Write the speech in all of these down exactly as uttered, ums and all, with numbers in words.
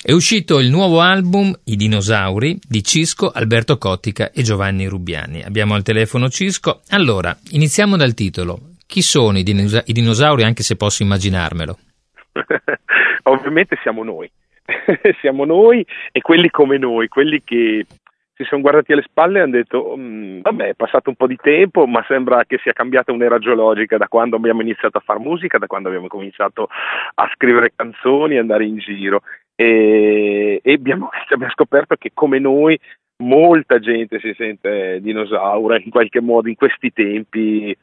È uscito il nuovo album I dinosauri di Cisco, Alberto Cottica e Giovanni Rubiani. Abbiamo al telefono Cisco. Allora, iniziamo dal titolo. Chi sono i, dinosa- i dinosauri, anche se posso immaginarmelo? Ovviamente siamo noi. Siamo noi e quelli come noi, quelli che si sono guardati alle spalle e hanno detto vabbè, è passato un po' di tempo, ma sembra che sia cambiata un'era geologica da quando abbiamo iniziato a fare musica, da quando abbiamo cominciato a scrivere canzoni e andare in giro. E, e abbiamo, abbiamo scoperto che come noi molta gente si sente dinosaura in qualche modo in questi tempi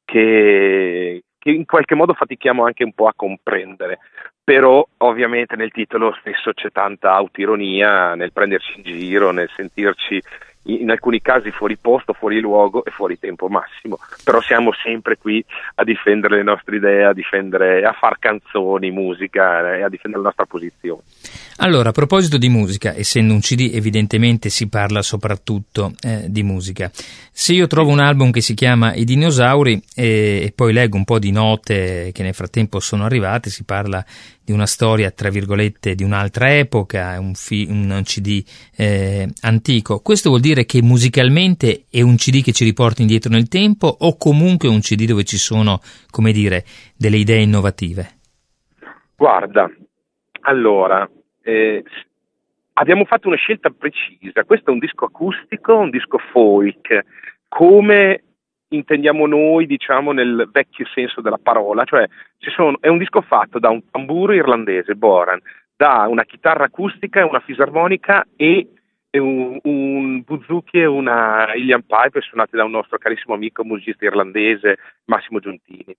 che, che in qualche modo fatichiamo anche un po' a comprendere, però ovviamente nel titolo stesso c'è tanta autoironia nel prenderci in giro, nel sentirci in alcuni casi fuori posto, fuori luogo e fuori tempo massimo, però siamo sempre qui a difendere le nostre idee, a difendere, a far canzoni, musica e a difendere la nostra posizione. Allora, a proposito di musica, essendo un C D evidentemente si parla soprattutto eh, di musica. Se io trovo un album che si chiama I dinosauri e, e poi leggo un po' di note che nel frattempo sono arrivate, si parla di una storia tra virgolette di un'altra epoca, un, fi- un C D eh, antico, questo vuol dire che musicalmente è un C D che ci riporta indietro nel tempo o comunque un C D dove ci sono, come dire, delle idee innovative? Guarda, allora eh, abbiamo fatto una scelta precisa. Questo è un disco acustico, un disco folk, come intendiamo noi, diciamo, nel vecchio senso della parola, cioè ci sono, è un disco fatto da un tamburo irlandese, Boran, da una chitarra acustica e una fisarmonica e, e un, un buzuki e una Ilian Pipe suonati da un nostro carissimo amico musicista irlandese, Massimo Giuntini.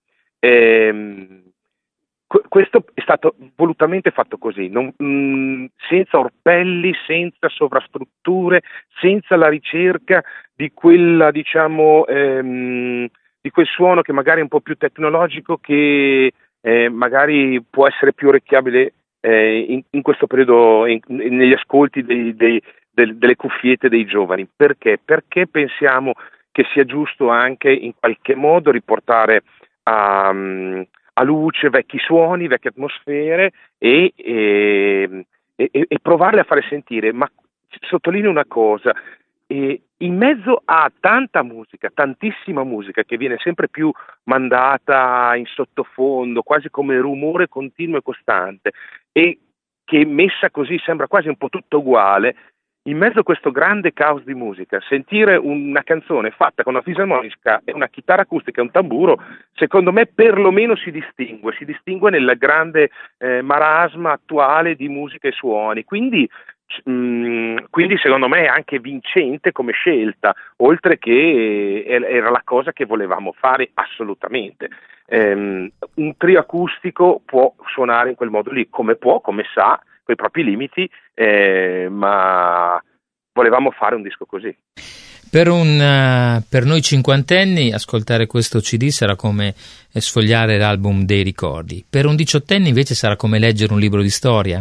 Ehm, Questo è stato volutamente fatto così, non, mh, senza orpelli, senza sovrastrutture, senza la ricerca di quella, diciamo, ehm, di quel suono che magari è un po' più tecnologico, che eh, magari può essere più orecchiabile eh, in, in questo periodo, in, negli ascolti dei, dei, del, delle cuffiette dei giovani. Perché? Perché pensiamo che sia giusto anche in qualche modo riportare a... Um, a luce vecchi suoni, vecchie atmosfere e, e, e, e provarle a fare sentire. Ma sottolineo una cosa, e in mezzo a tanta musica, tantissima musica che viene sempre più mandata in sottofondo, quasi come rumore continuo e costante, e che messa così sembra quasi un po' tutto uguale, in mezzo a questo grande caos di musica, sentire una canzone fatta con una fisarmonica e una chitarra acustica e un tamburo, secondo me perlomeno si distingue, si distingue nel grande eh, marasma attuale di musica e suoni, quindi, mh, quindi secondo me è anche vincente come scelta, oltre che eh, era la cosa che volevamo fare assolutamente. Um, un trio acustico può suonare in quel modo lì, come può, come sa, con i propri limiti, eh, ma volevamo fare un disco così. Per, un, uh, per noi cinquantenni ascoltare questo C D sarà come sfogliare l'album dei ricordi, per un diciottenne invece sarà come leggere un libro di storia?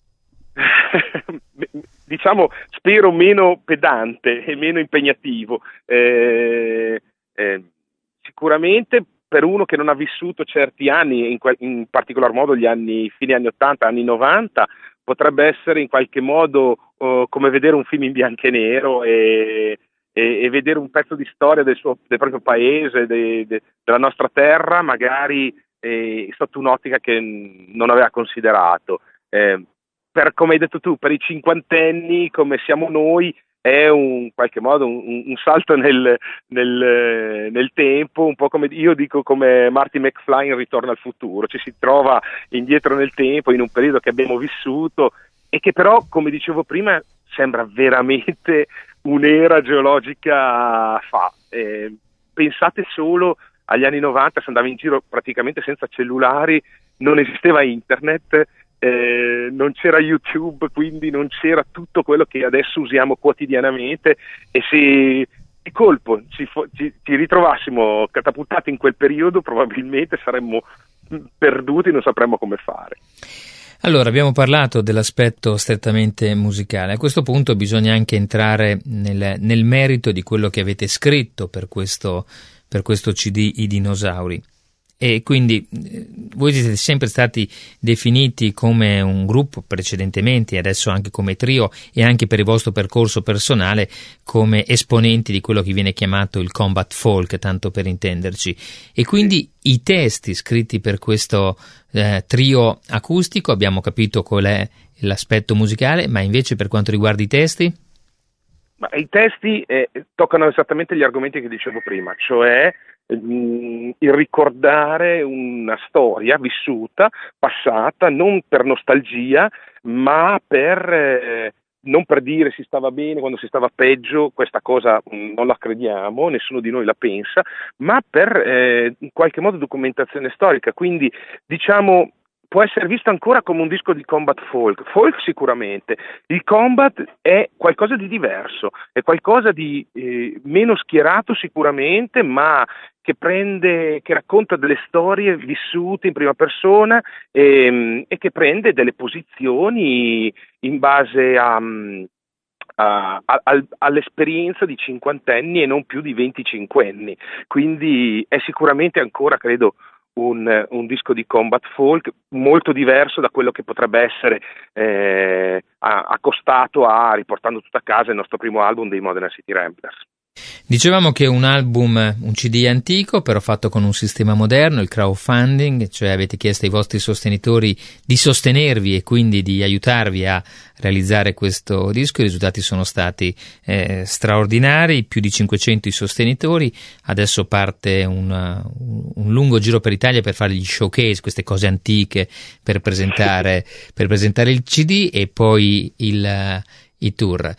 Diciamo, spero meno pedante e meno impegnativo. Eh, eh, sicuramente per uno che non ha vissuto certi anni, in, in particolar modo gli anni fine anni ottanta, anni novanta, potrebbe essere in qualche modo uh, come vedere un film in bianco e nero e, e, e vedere un pezzo di storia del, suo, del proprio paese, de, de, della nostra terra, magari eh, sotto un'ottica che non aveva considerato. Eh, per, come hai detto tu, per i cinquantenni, come siamo noi, è un qualche modo un, un salto nel, nel, nel tempo, un po' come io dico come Marty McFly in Ritorno al futuro, ci si trova indietro nel tempo in un periodo che abbiamo vissuto e che però, come dicevo prima, sembra veramente un'era geologica fa. Eh, pensate solo agli anni novanta, si andava in giro praticamente senza cellulari, non esisteva internet, Eh, non c'era YouTube, quindi non c'era tutto quello che adesso usiamo quotidianamente, e se di colpo ci, ci, ci ritrovassimo catapultati in quel periodo probabilmente saremmo perduti, non sapremmo come fare. Allora, abbiamo parlato dell'aspetto strettamente musicale, a questo punto bisogna anche entrare nel, nel merito di quello che avete scritto per questo, per questo C D I dinosauri. E quindi eh, voi siete sempre stati definiti come un gruppo precedentemente, adesso anche come trio, e anche per il vostro percorso personale come esponenti di quello che viene chiamato il combat folk, tanto per intenderci. E quindi i testi scritti per questo eh, trio acustico, abbiamo capito qual è l'aspetto musicale, ma invece per quanto riguarda i testi? Ma i testi eh, toccano esattamente gli argomenti che dicevo prima, cioè mh, il ricordare una storia vissuta, passata, non per nostalgia, ma per eh, non per dire si stava bene quando si stava peggio, questa cosa mh, non la crediamo, nessuno di noi la pensa, ma per eh, in qualche modo documentazione storica, quindi diciamo può essere visto ancora come un disco di combat folk, folk sicuramente, il combat è qualcosa di diverso, è qualcosa di eh, meno schierato sicuramente, ma che prende, che racconta delle storie vissute in prima persona e, e che prende delle posizioni in base a, a, a, all'esperienza di cinquantenni e non più di venticinquenni, quindi è sicuramente ancora, credo, Un, un disco di combat folk molto diverso da quello che potrebbe essere eh, accostato a Riportando tutto a casa, il nostro primo album dei Modena City Ramblers. Dicevamo che è un album, un C D antico, però fatto con un sistema moderno, il crowdfunding, cioè avete chiesto ai vostri sostenitori di sostenervi e quindi di aiutarvi a realizzare questo disco. I risultati sono stati eh, straordinari, più di cinquecento i sostenitori. Adesso parte un, un lungo giro per Italia per fare gli showcase, queste cose antiche, per presentare, per presentare il C D e poi il, i tour.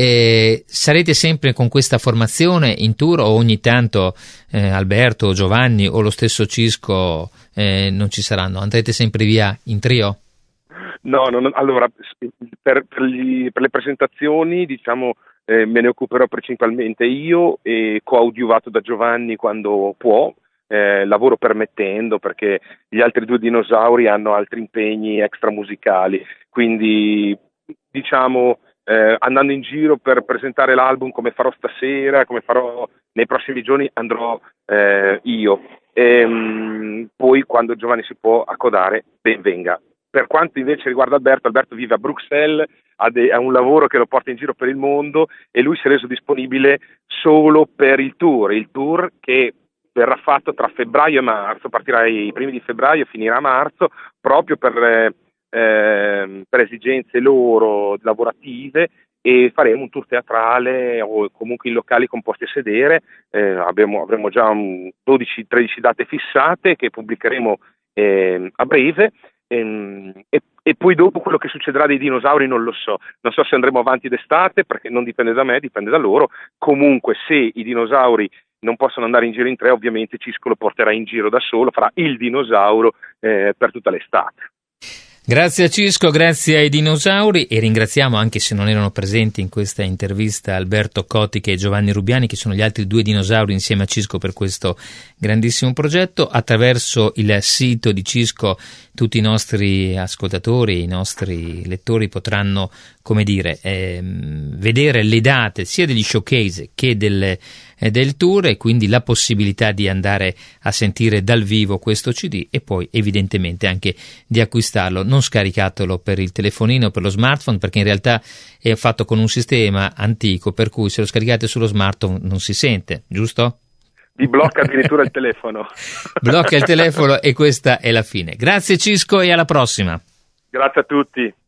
E sarete sempre con questa formazione in tour o ogni tanto eh, Alberto, Giovanni o lo stesso Cisco eh, non ci saranno? Andrete sempre via in trio? No, no, no allora per, per, gli, per le presentazioni diciamo eh, me ne occuperò principalmente io e coadiuvato da Giovanni quando può, eh, lavoro permettendo, perché gli altri due dinosauri hanno altri impegni extramusicali, quindi diciamo Eh, andando in giro per presentare l'album come farò stasera, come farò nei prossimi giorni, andrò eh, io e, mh, poi quando Giovanni si può accodare ben venga. Per quanto invece riguarda Alberto, Alberto vive a Bruxelles, ha, de- ha un lavoro che lo porta in giro per il mondo e lui si è reso disponibile solo per il tour, il tour che verrà fatto tra febbraio e marzo, partirà i primi di febbraio e finirà a marzo, proprio per eh, Eh, per esigenze loro lavorative, e faremo un tour teatrale o comunque in locali con posti a sedere. Eh, abbiamo, avremo già dodici tredici date fissate che pubblicheremo eh, a breve ehm, e, e poi dopo quello che succederà dei dinosauri non lo so, non so se andremo avanti d'estate perché non dipende da me, dipende da loro. Comunque se i dinosauri non possono andare in giro in tre, ovviamente Cisco lo porterà in giro da solo, farà il dinosauro eh, per tutta l'estate. Grazie a Cisco, grazie ai dinosauri, e ringraziamo, anche se non erano presenti in questa intervista, Alberto Cotiche e Giovanni Rubiani, che sono gli altri due dinosauri insieme a Cisco per questo grandissimo progetto. Attraverso il sito di Cisco tutti i nostri ascoltatori, i nostri lettori potranno, come dire, ehm, vedere le date sia degli showcase che delle del tour, e quindi la possibilità di andare a sentire dal vivo questo C D e poi evidentemente anche di acquistarlo, non scaricatelo per il telefonino o per lo smartphone, perché in realtà è fatto con un sistema antico per cui se lo scaricate sullo smartphone non si sente, giusto? Vi blocca addirittura il telefono. Blocca il telefono e questa è la fine. Grazie Cisco e alla prossima. Grazie a tutti.